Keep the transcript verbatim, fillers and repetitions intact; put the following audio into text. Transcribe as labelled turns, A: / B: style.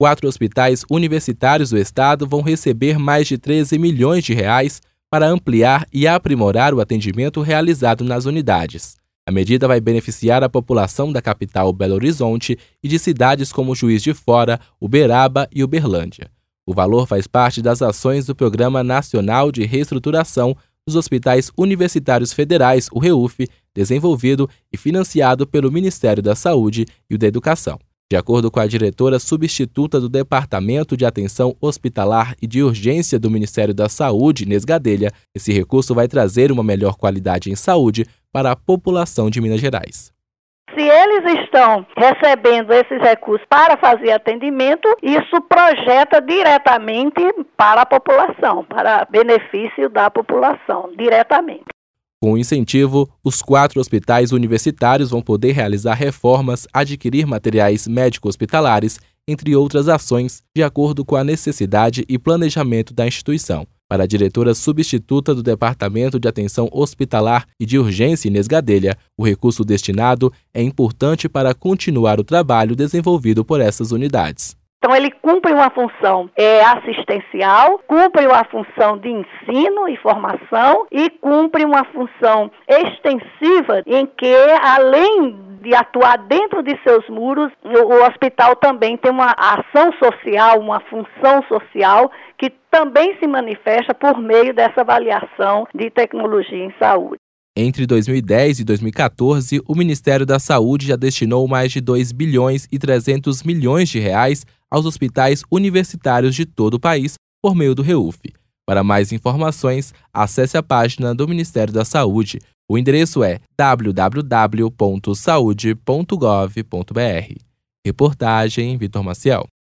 A: Quatro hospitais universitários do estado vão receber mais de treze milhões de reais para ampliar e aprimorar o atendimento realizado nas unidades. A medida vai beneficiar a população da capital Belo Horizonte e de cidades como Juiz de Fora, Uberaba e Uberlândia. O valor faz parte das ações do Programa Nacional de Reestruturação dos Hospitais Universitários Federais, o REUF, desenvolvido e financiado pelo Ministério da Saúde e o da Educação. De acordo com a diretora substituta do Departamento de Atenção Hospitalar e de Urgência do Ministério da Saúde, Inês Gadelha, esse recurso vai trazer uma melhor qualidade em saúde para a população de Minas Gerais.
B: Se eles estão recebendo esses recursos para fazer atendimento, isso projeta diretamente para a população, para benefício da população, diretamente.
A: Com o incentivo, os quatro hospitais universitários vão poder realizar reformas, adquirir materiais médico-hospitalares, entre outras ações, de acordo com a necessidade e planejamento da instituição. Para a diretora substituta do Departamento de Atenção Hospitalar e de Urgência, Inês Gadelha, o recurso destinado é importante para continuar o trabalho desenvolvido por essas unidades.
B: Então, ele cumpre uma função é, assistencial, cumpre uma função de ensino e formação e cumpre uma função extensiva em que, além de atuar dentro de seus muros, o, o hospital também tem uma ação social, uma função social que também se manifesta por meio dessa avaliação de tecnologia em saúde.
A: Entre dois mil e dez e dois mil e quatorze, o Ministério da Saúde já destinou mais de dois bilhões e trezentos milhões de reais aos hospitais universitários de todo o país por meio do REUF. Para mais informações, acesse a página do Ministério da Saúde. O endereço é w w w ponto saude ponto gov ponto b r. Reportagem Vitor Maciel.